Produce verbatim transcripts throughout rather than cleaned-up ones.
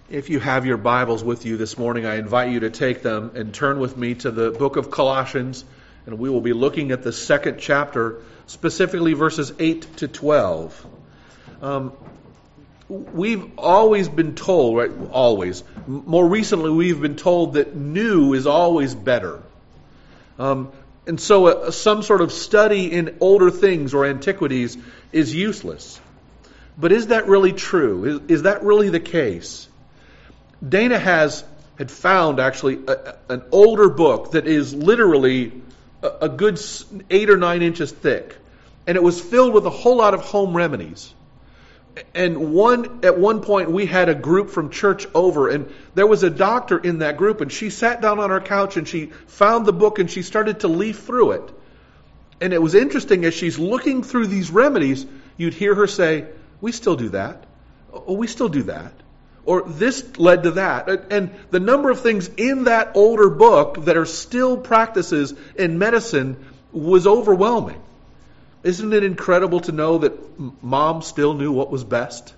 If you have your Bibles with you this morning, I invite you to take them and turn with me to the book of Colossians, and we will be looking at the second chapter, specifically verses eight to twelve. Um, we've always been told, right, always, more recently we've been told that new is always better. Um, and so a, some sort of study in older things or antiquities is useless. But is that really true? Is, is that really the case? Dana has had found actually a, an older book that is literally a, a good eight or nine inches thick, and it was filled with a whole lot of home remedies. And one at one point we had a group from church over, and there was a doctor in that group, and she sat down on our couch and she found the book and she started to leaf through it. And it was interesting, as she's looking through these remedies, you'd hear her say, "We still do that. Oh, we still do that." Or this led to that. And the number of things in that older book that are still practices in medicine was overwhelming. Isn't it incredible to know that mom still knew what was best?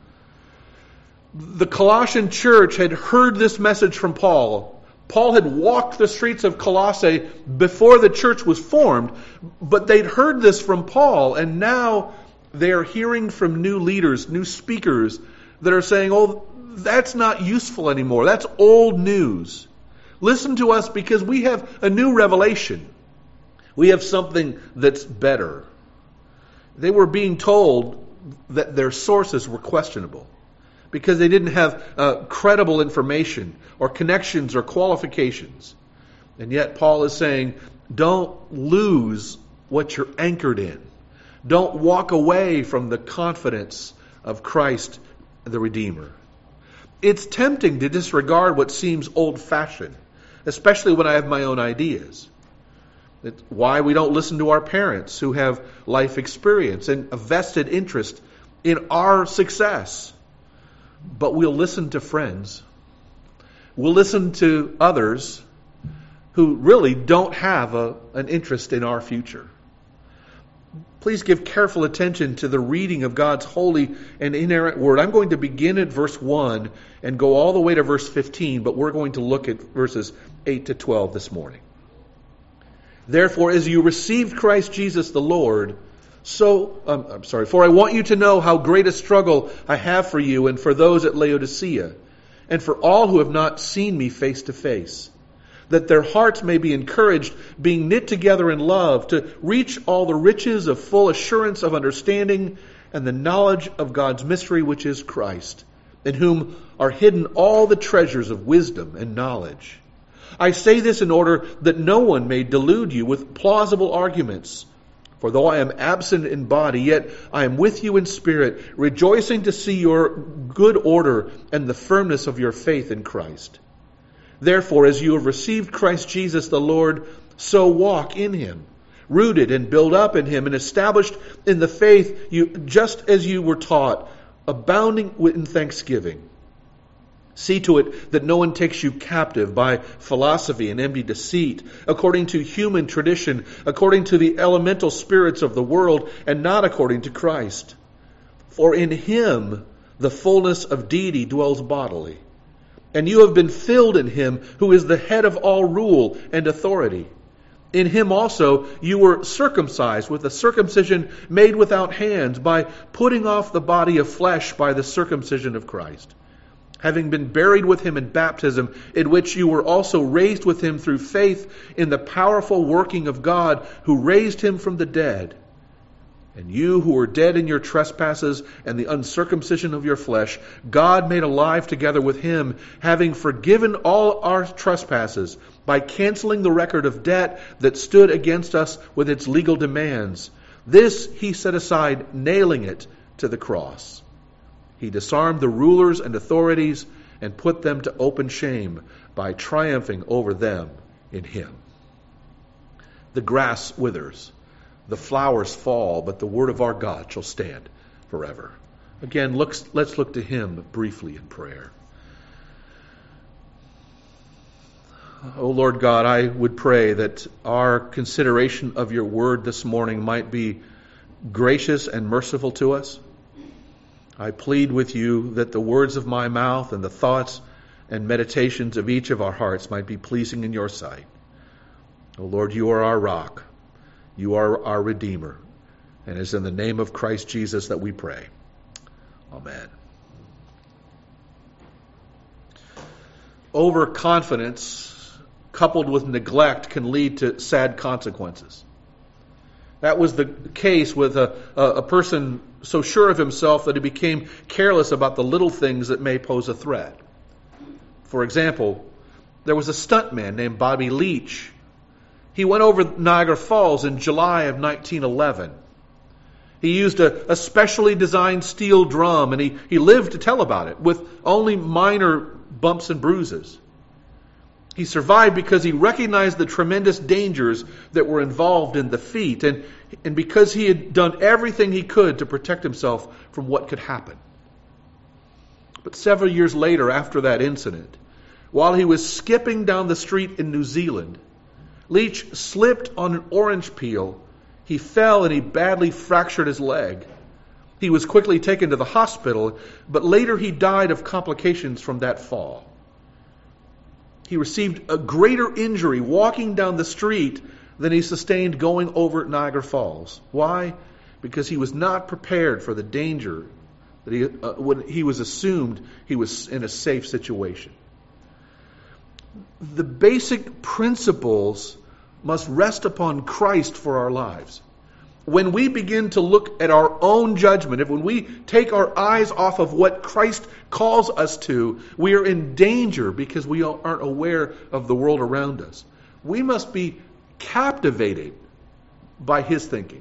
The Colossian church had heard this message from Paul. Paul had walked the streets of Colossae before the church was formed, but they'd heard this from Paul, and now they're hearing from new leaders, new speakers that are saying, "Oh, that's not useful anymore. That's old news. Listen to us because we have a new revelation. We have something that's better." They were being told that their sources were questionable because they didn't have uh, credible information or connections or qualifications. And yet Paul is saying, don't lose what you're anchored in. Don't walk away from the confidence of Christ the Redeemer. It's tempting to disregard what seems old-fashioned, especially when I have my own ideas. It's why we don't listen to our parents who have life experience and a vested interest in our success. But we'll listen to friends. We'll listen to others who really don't have a, an interest in our future. Please give careful attention to the reading of God's holy and inerrant word. I'm going to begin at verse one and go all the way to verse fifteen, but we're going to look at verses eight to twelve this morning. Therefore, as you received Christ Jesus the Lord, so, um, I'm sorry, for I want you to know how great a struggle I have for you and for those at Laodicea, and for all who have not seen me face to face, that their hearts may be encouraged, being knit together in love, to reach all the riches of full assurance of understanding and the knowledge of God's mystery, which is Christ, in whom are hidden all the treasures of wisdom and knowledge. I say this in order that no one may delude you with plausible arguments. For though I am absent in body, yet I am with you in spirit, rejoicing to see your good order and the firmness of your faith in Christ. Therefore, as you have received Christ Jesus the Lord, so walk in Him, rooted and built up in Him, and established in the faith you just as you were taught, abounding in thanksgiving. See to it that no one takes you captive by philosophy and empty deceit, according to human tradition, according to the elemental spirits of the world, and not according to Christ. For in Him the fullness of deity dwells bodily. And you have been filled in Him who is the head of all rule and authority. In Him also you were circumcised with a circumcision made without hands, by putting off the body of flesh by the circumcision of Christ, having been buried with Him in baptism, in which you were also raised with Him through faith in the powerful working of God who raised Him from the dead. And you who were dead in your trespasses and the uncircumcision of your flesh, God made alive together with Him, having forgiven all our trespasses by canceling the record of debt that stood against us with its legal demands. This He set aside, nailing it to the cross. He disarmed the rulers and authorities and put them to open shame by triumphing over them in Him. The grass withers, the flowers fall, but the word of our God shall stand forever. Again, looks, let's look to Him briefly in prayer. Oh Lord God, I would pray that our consideration of your word this morning might be gracious and merciful to us. I plead with you that the words of my mouth and the thoughts and meditations of each of our hearts might be pleasing in your sight. O Lord, you are our rock. You are our Redeemer. And it is in the name of Christ Jesus that we pray. Amen. Overconfidence coupled with neglect can lead to sad consequences. That was the case with a, a, a person so sure of himself that he became careless about the little things that may pose a threat. For example, there was a stuntman named Bobby Leach. He went over Niagara Falls in July of nineteen eleven. He used a, a specially designed steel drum, and he, he lived to tell about it with only minor bumps and bruises. He survived because he recognized the tremendous dangers that were involved in the feat, and, and because he had done everything he could to protect himself from what could happen. But several years later, after that incident, while he was skipping down the street in New Zealand, Leach slipped on an orange peel. He fell and he badly fractured his leg. He was quickly taken to the hospital, but later he died of complications from that fall. He received a greater injury walking down the street than he sustained going over Niagara Falls. Why? Because he was not prepared for the danger that he, uh, when he was assumed he was in a safe situation. The basic principles must rest upon Christ for our lives. When we begin to look at our own judgment, if when we take our eyes off of what Christ calls us to, we are in danger because we aren't aware of the world around us. We must be captivated by His thinking.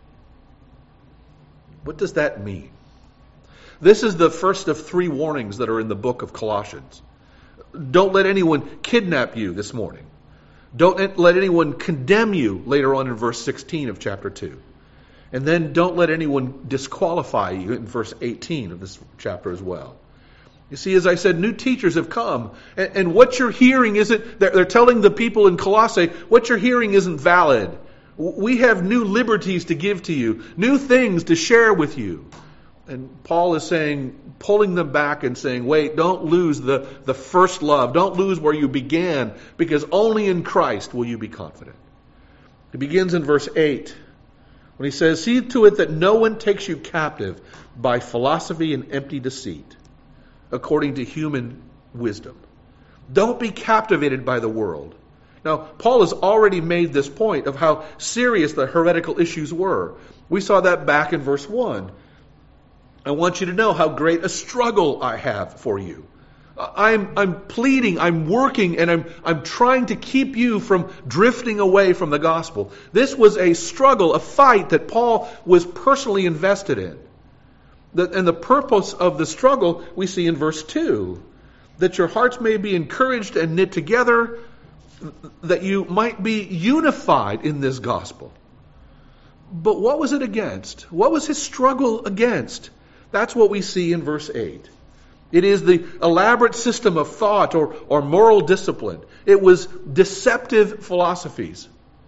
What does that mean? This is the first of three warnings that are in the book of Colossians. Don't let anyone kidnap you this morning. Don't let anyone condemn you later on in verse sixteen of chapter two. And then don't let anyone disqualify you in verse eighteen of this chapter as well. You see, as I said, new teachers have come. And, and what you're hearing isn't, they're, they're telling the people in Colossae, what you're hearing isn't valid. We have new liberties to give to you, new things to share with you. And Paul is saying, pulling them back and saying, wait, don't lose the, the first love. Don't lose where you began, because only in Christ will you be confident. He begins in verse eight when he says, see to it that no one takes you captive by philosophy and empty deceit, according to human wisdom. Don't be captivated by the world. Now, Paul has already made this point of how serious the heretical issues were. We saw that back in verse one. I want you to know how great a struggle I have for you. I'm, I'm pleading, I'm working, and I'm, I'm trying to keep you from drifting away from the gospel. This was a struggle, a fight that Paul was personally invested in. The, and the purpose of the struggle we see in verse two. That your hearts may be encouraged and knit together, that you might be unified in this gospel. But what was it against? What was his struggle against? That's what we see in verse eight. It is the elaborate system of thought or, or moral discipline. It was deceptive philosophies.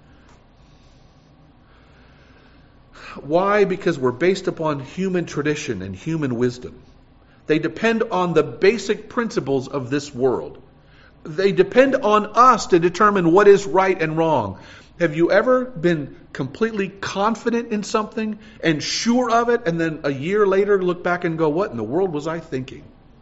Why? Because we're based upon human tradition and human wisdom. They depend on the basic principles of this world. They depend on us to determine what is right and wrong. Have you ever been completely confident in something and sure of it, and then a year later look back and go, what in the world was I thinking?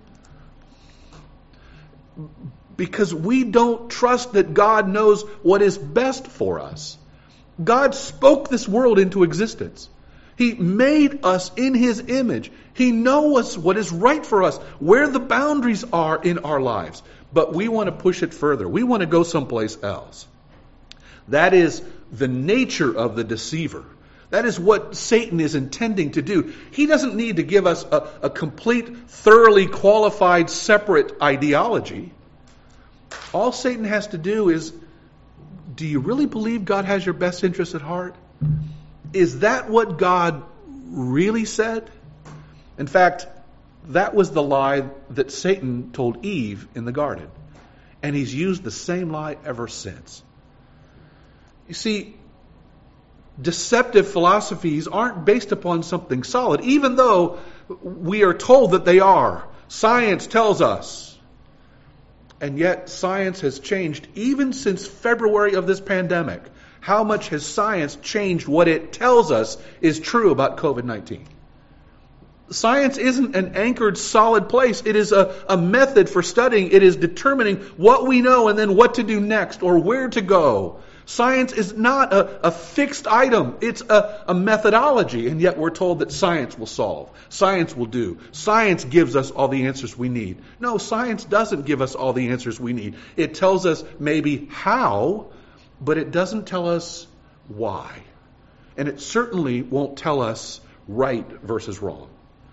Because we don't trust that God knows what is best for us. God spoke this world into existence. He made us in His image. He knows what is right for us, where the boundaries are in our lives. But we want to push it further. We want to go someplace else. That is the nature of the deceiver. That is what Satan is intending to do. He doesn't need to give us a, a complete, thoroughly qualified, separate ideology. All Satan has to do is, do you really believe God has your best interest at heart? Is that what God really said? In fact, that was the lie that Satan told Eve in the garden. And he's used the same lie ever since. You see, deceptive philosophies aren't based upon something solid, even though We are told that they are. Science tells us. And yet science has changed even since February of this pandemic. How much has science changed what it tells us is true about covid nineteen? Science isn't an anchored, solid place. It is a, a method for studying. It is determining what we know and then what to do next or where to go. Science is not a, a fixed item. It's a, a methodology. And yet we're told that science will solve. Science will do. Science gives us all the answers we need. No, science doesn't give us all the answers we need. It tells us maybe how, but it doesn't tell us why. And it certainly won't tell us right versus wrong.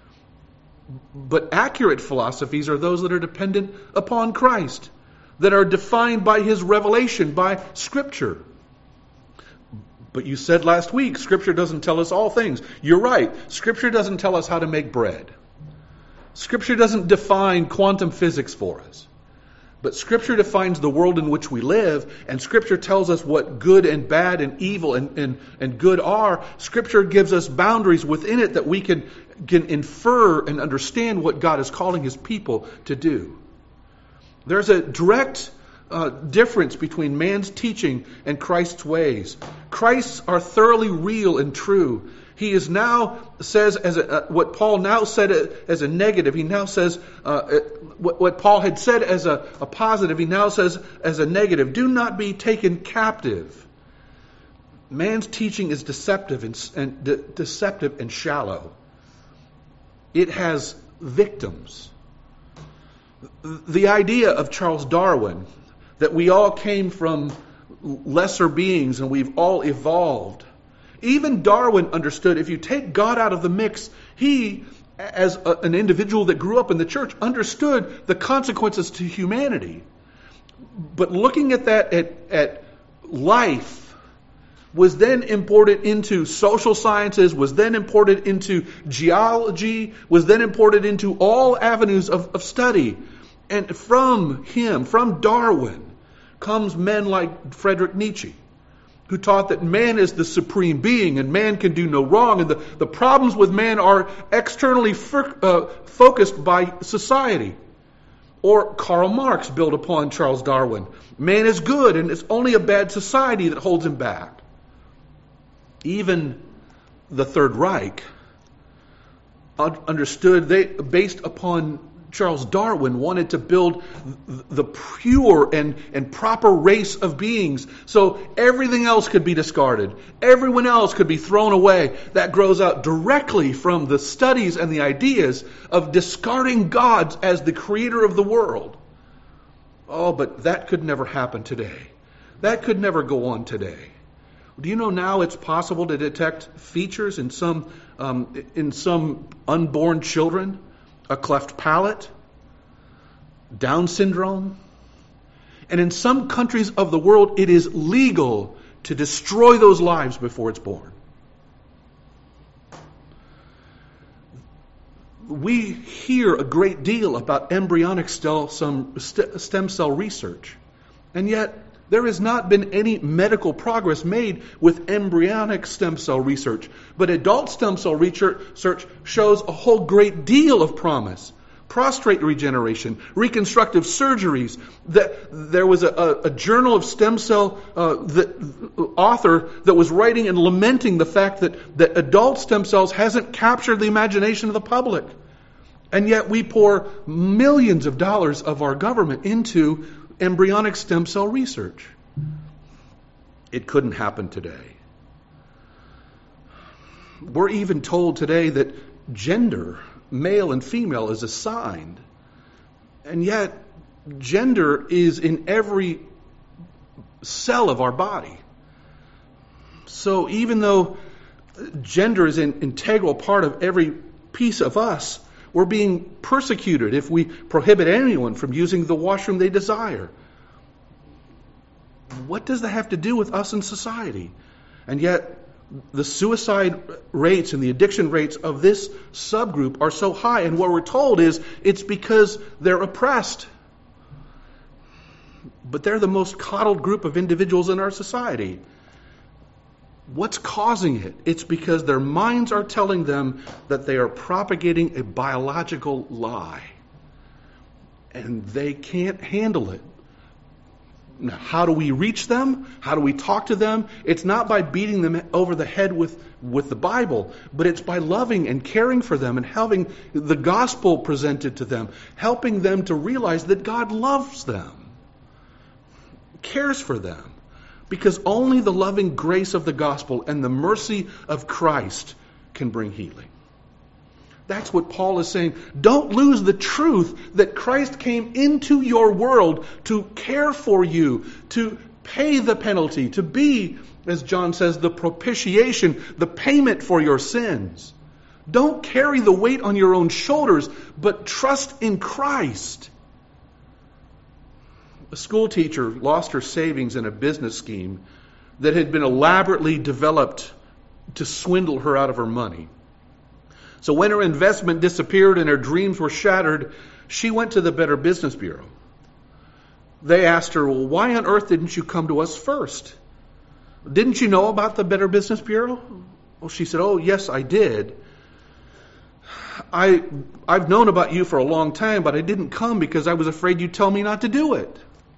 But accurate philosophies are those that are dependent upon Christ, that are defined by His revelation, by Scripture. But you said last week, Scripture doesn't tell us all things. You're right. Scripture doesn't tell us how to make bread. Scripture doesn't define quantum physics for us. But Scripture defines the world in which we live, and Scripture tells us what good and bad and evil and, and, and good are. Scripture gives us boundaries within it that we can, can infer and understand what God is calling His people to do. There's a direct uh, difference between man's teaching and Christ's ways. Christ's are thoroughly real and true. He is now says as a, uh, what Paul now said as a negative. He now says uh, what, what Paul had said as a, a positive. He now says as a negative. Do not be taken captive. Man's teaching is deceptive and, and de- deceptive and shallow. It has victims. The idea of Charles Darwin, that we all came from lesser beings and we've all evolved. Even Darwin understood if you take God out of the mix, he, as a, an individual that grew up in the church, understood the consequences to humanity. But looking at that, at, at life, was then imported into social sciences, was then imported into geology, was then imported into all avenues of, of study. And from him, from Darwin, comes men like Friedrich Nietzsche, who taught that man is the supreme being and man can do no wrong. And the, the problems with man are externally fir- uh, focused by society. Or Karl Marx built upon Charles Darwin. Man is good and it's only a bad society that holds him back. Even the Third Reich understood, they, based upon Charles Darwin, wanted to build the pure and, and proper race of beings so everything else could be discarded. Everyone else could be thrown away. That grows out directly from the studies and the ideas of discarding God as the creator of the world. Oh, but that could never happen today. That could never go on today. Do you know now it's possible to detect features in some um, in some unborn children? A cleft palate, Down syndrome. And in some countries of the world, it is legal to destroy those lives before it's born. We hear a great deal about embryonic stem cell research, and yet there has not been any medical progress made with embryonic stem cell research. But adult stem cell research shows a whole great deal of promise. Prostate regeneration, reconstructive surgeries. That there was a, a, a journal of stem cell uh, the, author that was writing and lamenting the fact that, that adult stem cells hasn't captured the imagination of the public. And yet we pour millions of dollars of our government into embryonic stem cell research. It couldn't happen today. We're even told today that gender, male and female, is assigned. And yet, gender is in every cell of our body. So even though gender is an integral part of every piece of us, we're being persecuted if we prohibit anyone from using the washroom they desire. What does that have to do with us in society? And yet, the suicide rates and the addiction rates of this subgroup are so high. And what we're told is it's because they're oppressed. But they're the most coddled group of individuals in our society. What's causing it? It's because their minds are telling them that they are propagating a biological lie. And they can't handle it. Now, how do we reach them? How do we talk to them? It's not by beating them over the head with, with the Bible, but it's by loving and caring for them and having the gospel presented to them, helping them to realize that God loves them, cares for them, because only the loving grace of the gospel and the mercy of Christ can bring healing. That's what Paul is saying. Don't lose the truth that Christ came into your world to care for you, to pay the penalty, to be, as John says, the propitiation, the payment for your sins. Don't carry the weight on your own shoulders, but trust in Christ. A school teacher lost her savings in a business scheme that had been elaborately developed to swindle her out of her money. So when her investment disappeared and her dreams were shattered, she went to the Better Business Bureau. They asked her, well, why on earth didn't you come to us first? Didn't you know about the Better Business Bureau? Well, she said, oh, yes, I did. I, I've known about you for a long time, but I didn't come because I was afraid you'd tell me not to do it.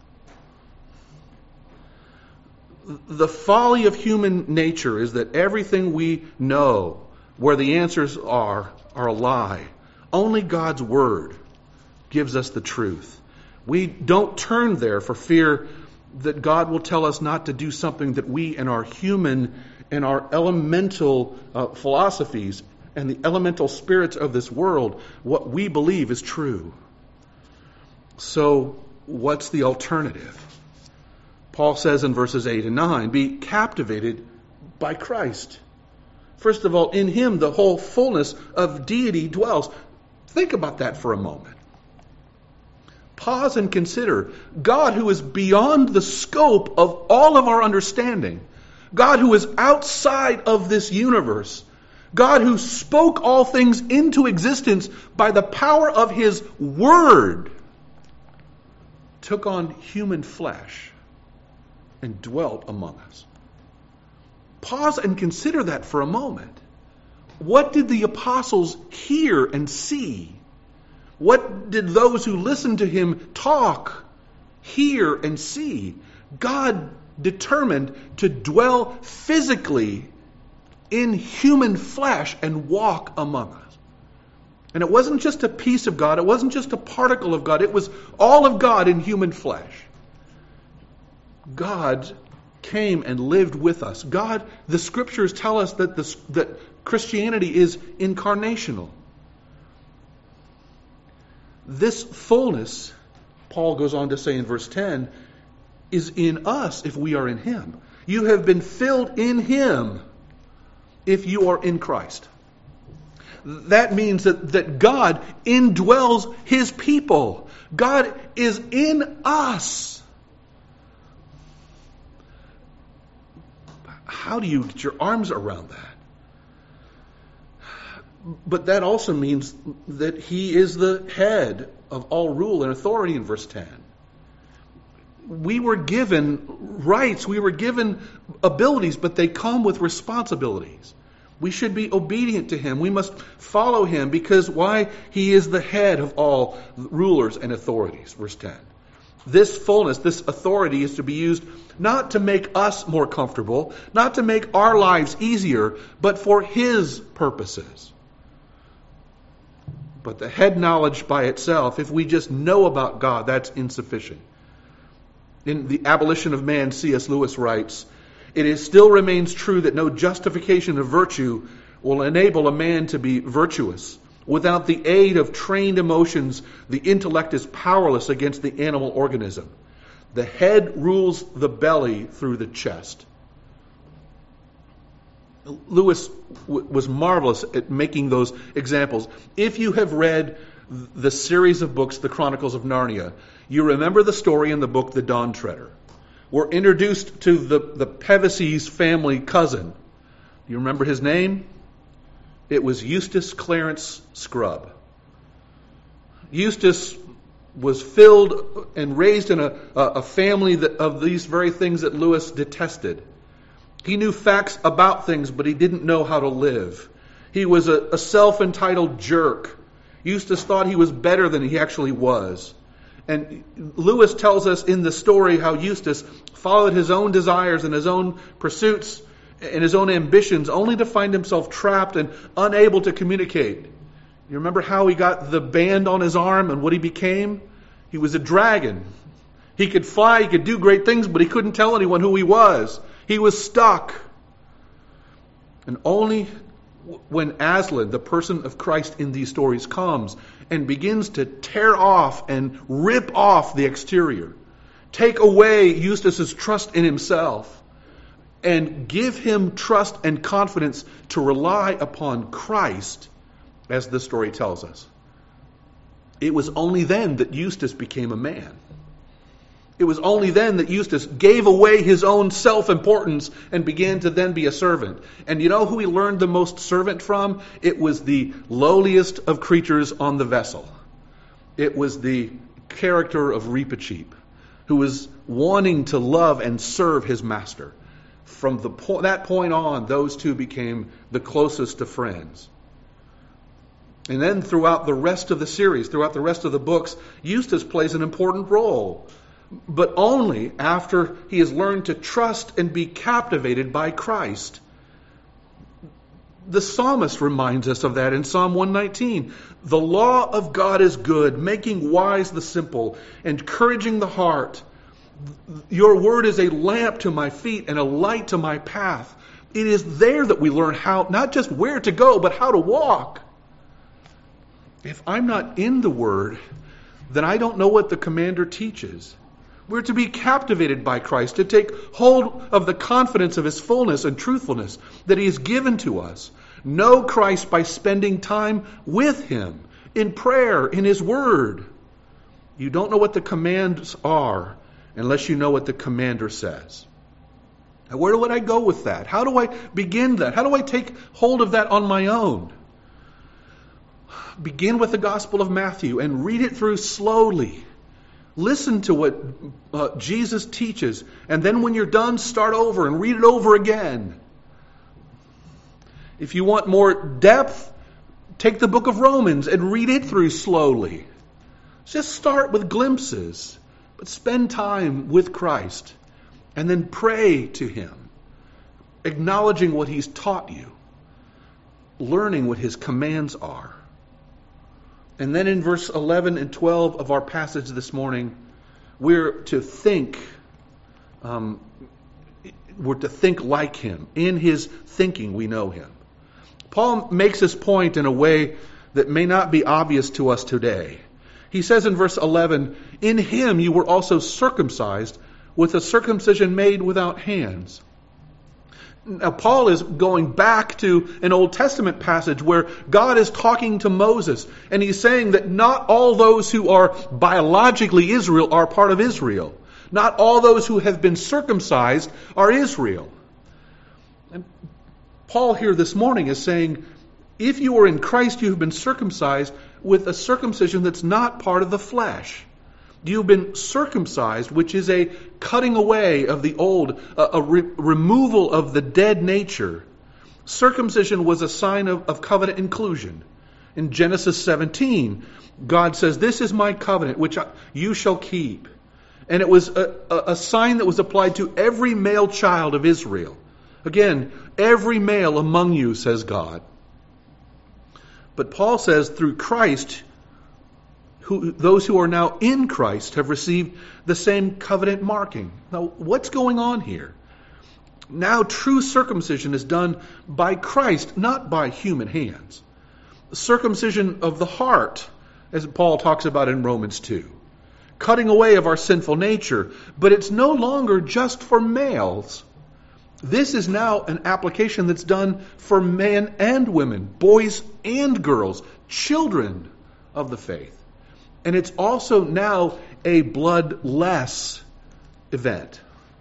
The folly of human nature is that everything we know, where the answers are, are a lie. Only God's Word gives us the truth. We don't turn there for fear that God will tell us not to do something that we in our human and our elemental uh, philosophies and the elemental spirits of this world, what we believe is true. So, what's the alternative? Paul says in verses eight and nine, be captivated by Christ. First of all, in Him the whole fullness of deity dwells. Think about that for a moment. Pause and consider God who is beyond the scope of all of our understanding. God who is outside of this universe. God who spoke all things into existence by the power of His Word, took on human flesh and dwelt among us. Pause and consider that for a moment. What did the apostles hear and see? What did those who listened to Him talk, hear, and see? God determined to dwell physically in human flesh and walk among us. And it wasn't just a piece of God, it wasn't just a particle of God, it was all of God in human flesh. God came and lived with us. God, the Scriptures tell us that, this, that Christianity is incarnational. This fullness, Paul goes on to say in verse ten, is in us if we are in Him. You have been filled in Him if you are in Christ. That means that, that God indwells His people. God is in us. How do you get your arms around that? But that also means that He is the head of all rule and authority in verse ten. We were given rights, we were given abilities, but they come with responsibilities. We should be obedient to Him. We must follow Him because why? He is the head of all rulers and authorities. Verse ten. This fullness, this authority is to be used not to make us more comfortable, not to make our lives easier, but for His purposes. But the head knowledge by itself, if we just know about God, that's insufficient. In The Abolition of Man, C S Lewis writes, it is still remains true that no justification of virtue will enable a man to be virtuous. Without the aid of trained emotions, the intellect is powerless against the animal organism. The head rules the belly through the chest. Lewis w- was marvelous at making those examples. If you have read the series of books, The Chronicles of Narnia, you remember the story in the book The Dawn Treader. We're introduced to the, the Pevisy's family cousin. Do you remember his name? It was Eustace Clarence Scrubb. Eustace was filled and raised in a, a family that, of these very things that Lewis detested. He knew facts about things, but he didn't know how to live. He was a, a self-entitled jerk. Eustace thought he was better than he actually was. And Lewis tells us in the story how Eustace followed his own desires and his own pursuits and his own ambitions, only to find himself trapped and unable to communicate. You remember how he got the band on his arm and what he became? He was a dragon. He could fly, he could do great things, but he couldn't tell anyone who he was. He was stuck. And only when Aslan, the person of Christ in these stories, comes and begins to tear off and rip off the exterior, take away Eustace's trust in himself, and give him trust and confidence to rely upon Christ, as the story tells us. It was only then that Eustace became a man. It was only then that Eustace gave away his own self-importance and began to then be a servant. And you know who he learned the most servant from? It was the lowliest of creatures on the vessel. It was the character of Reepicheep, who was wanting to love and serve his master. From the po- that point on, those two became the closest of friends. And then throughout the rest of the series, throughout the rest of the books, Eustace plays an important role. But only after he has learned to trust and be captivated by Christ. The psalmist reminds us of that in Psalm one nineteen. The law of God is good, making wise the simple, encouraging the heart. Your word is a lamp to my feet and a light to my path. It is there that we learn how, not just where to go, but how to walk. If I'm not in the word, then I don't know what the commander teaches. We're to be captivated by Christ, to take hold of the confidence of his fullness and truthfulness that he has given to us. Know Christ by spending time with him, in prayer, in his word. You don't know what the commands are unless you know what the commander says. Now, where would I go with that? How do I begin that? How do I take hold of that on my own? Begin with the Gospel of Matthew and read it through slowly. Listen to what uh, Jesus teaches, and then when you're done, start over and read it over again. If you want more depth, take the book of Romans and read it through slowly. Just start with glimpses, but spend time with Christ, and then pray to him, acknowledging what he's taught you, learning what his commands are. And then in verse eleven and twelve of our passage this morning, we're to think, um, we're to think like him. In his thinking, we know him. Paul makes this point in a way that may not be obvious to us today. He says in verse eleven, in him you were also circumcised with a circumcision made without hands. Now, Paul is going back to an Old Testament passage where God is talking to Moses, and he's saying that not all those who are biologically Israel are part of Israel. Not all those who have been circumcised are Israel. And Paul here this morning is saying, if you are in Christ, you have been circumcised with a circumcision that's not part of the flesh. You've been circumcised, which is a cutting away of the old, a, a re- removal of the dead nature. Circumcision was a sign of, of covenant inclusion. In Genesis seventeen, God says, this is my covenant, which I, you shall keep. And it was a, a, a sign that was applied to every male child of Israel. Again, every male among you, says God. But Paul says, through Christ, Who, those who are now in Christ have received the same covenant marking. Now, what's going on here? Now, true circumcision is done by Christ, not by human hands. Circumcision of the heart, as Paul talks about in Romans two. Cutting away of our sinful nature. But it's no longer just for males. This is now an application that's done for men and women, boys and girls, children of the faith. And it's also now a bloodless event.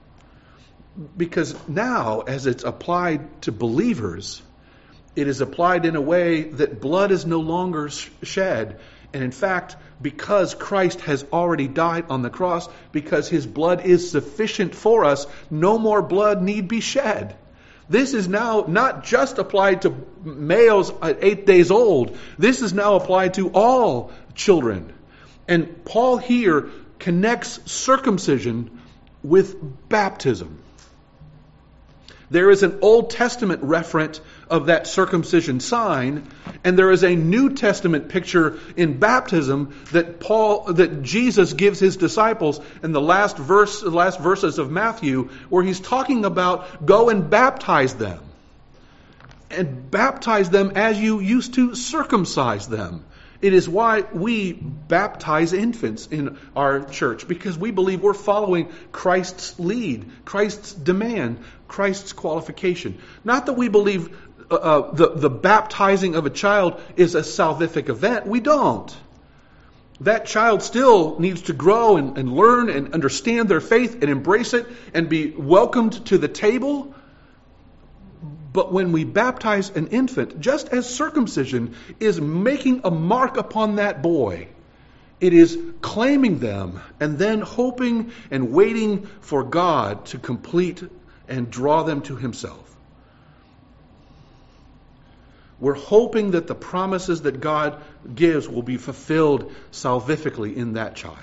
Because now, as it's applied to believers, it is applied in a way that blood is no longer shed. And in fact, because Christ has already died on the cross, because his blood is sufficient for us, no more blood need be shed. This is now not just applied to males at eight days old. This is now applied to all children. And Paul here connects circumcision with baptism. There is an Old Testament referent of that circumcision sign, and there is a New Testament picture in baptism that Paul, that Jesus gives his disciples in the last verse, the last verses of Matthew, where he's talking about go and baptize them, and baptize them as you used to circumcise them. It is why we baptize infants in our church, because we believe we're following Christ's lead, Christ's demand, Christ's qualification. Not that we believe uh, uh, the, the baptizing of a child is a salvific event. We don't. That child still needs to grow and, and learn and understand their faith and embrace it and be welcomed to the table. But when we baptize an infant, just as circumcision is making a mark upon that boy, it is claiming them and then hoping and waiting for God to complete and draw them to himself. We're hoping that the promises that God gives will be fulfilled salvifically in that child.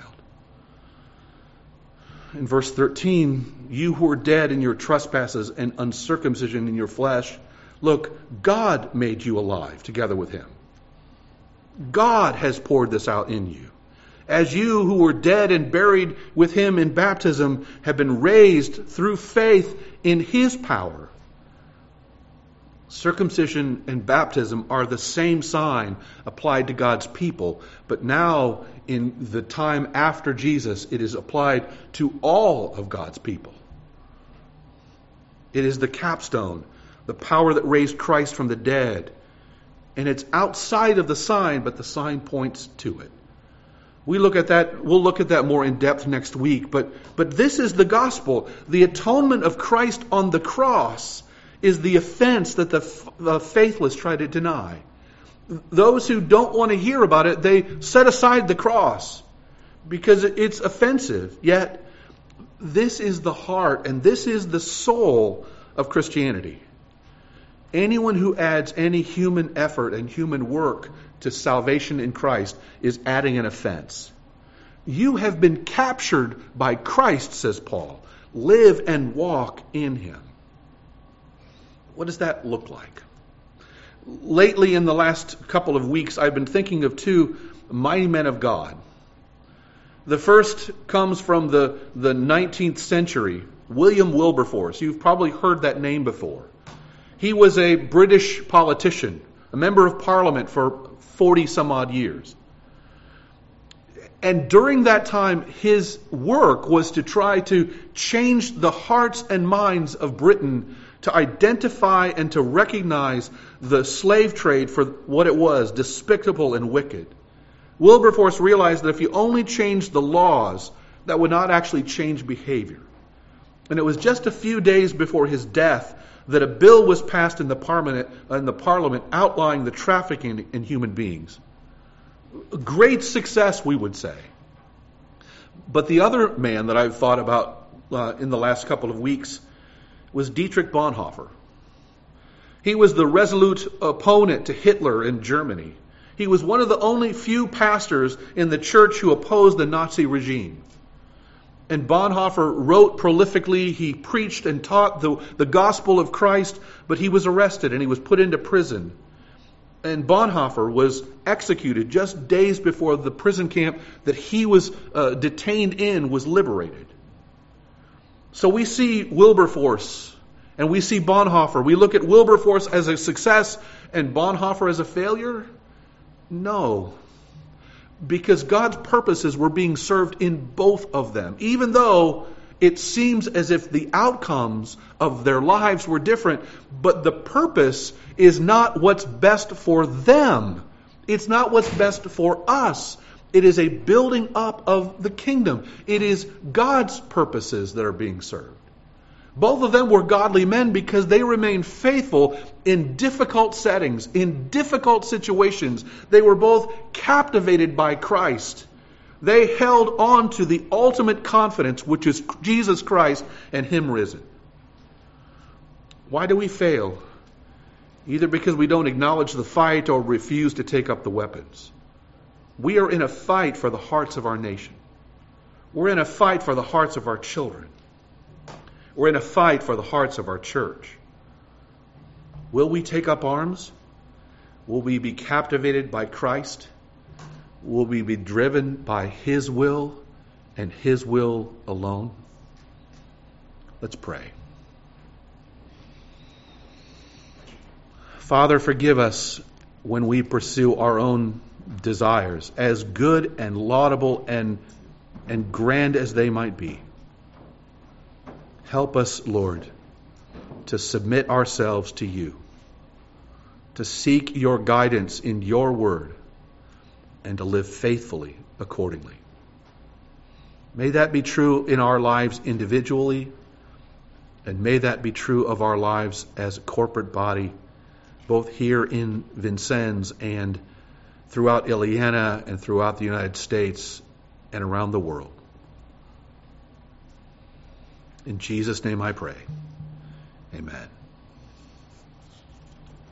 In verse thirteen, you who are dead in your trespasses and uncircumcision in your flesh, look, God made you alive together with him. God has poured this out in you. As you who were dead and buried with him in baptism have been raised through faith in his power. Circumcision and baptism are the same sign applied to God's people, but now in the time after Jesus, it is applied to all of God's people. It is the capstone, the power that raised Christ from the dead. And it's outside of the sign, but the sign points to it. We look at that, we'll look at that more in depth next week, but, but this is the gospel. The atonement of Christ on the cross is the offense that the, the faithless try to deny. Those who don't want to hear about it, they set aside the cross because it's offensive. Yet, this is the heart and this is the soul of Christianity. Anyone who adds any human effort and human work to salvation in Christ is adding an offense. You have been captured by Christ, says Paul. Live and walk in him. What does that look like? Lately, in the last couple of weeks, I've been thinking of two mighty men of God. The first comes from the, the nineteenth century, William Wilberforce. You've probably heard that name before. He was a British politician, a member of Parliament for forty some odd years. And during that time, his work was to try to change the hearts and minds of Britain to identify and to recognize the slave trade for what it was, despicable and wicked. Wilberforce realized that if you only changed the laws, that would not actually change behavior. And it was just a few days before his death that a bill was passed in the Parliament, in the Parliament outlining the trafficking in human beings. A great success, we would say. But the other man that I've thought about uh, in the last couple of weeks was Dietrich Bonhoeffer. He was the resolute opponent to Hitler in Germany. He was one of the only few pastors in the church who opposed the Nazi regime. And Bonhoeffer wrote prolifically. He preached and taught the, the gospel of Christ, but he was arrested and he was put into prison. And Bonhoeffer was executed just days before the prison camp that he was uh, detained in was liberated. So we see Wilberforce and we see Bonhoeffer. We look at Wilberforce as a success and Bonhoeffer as a failure? No. Because God's purposes were being served in both of them. Even though it seems as if the outcomes of their lives were different, but the purpose is not what's best for them. It's not what's best for us. It is a building up of the kingdom. It is God's purposes that are being served. Both of them were godly men because they remained faithful in difficult settings, in difficult situations. They were both captivated by Christ. They held on to the ultimate confidence, which is Jesus Christ and Him risen. Why do we fail? Either because we don't acknowledge the fight or refuse to take up the weapons. We are in a fight for the hearts of our nation. We're in a fight for the hearts of our children. We're in a fight for the hearts of our church. Will we take up arms? Will we be captivated by Christ? Will we be driven by His will and His will alone? Let's pray. Father, forgive us when we pursue our own desires, as good and laudable and, and grand as they might be. Help us, Lord, to submit ourselves to you, to seek your guidance in your word, and to live faithfully accordingly. May that be true in our lives individually, and may that be true of our lives as a corporate body, both here in Vincennes and throughout Ileana and throughout the United States and around the world. In Jesus' name I pray. Amen.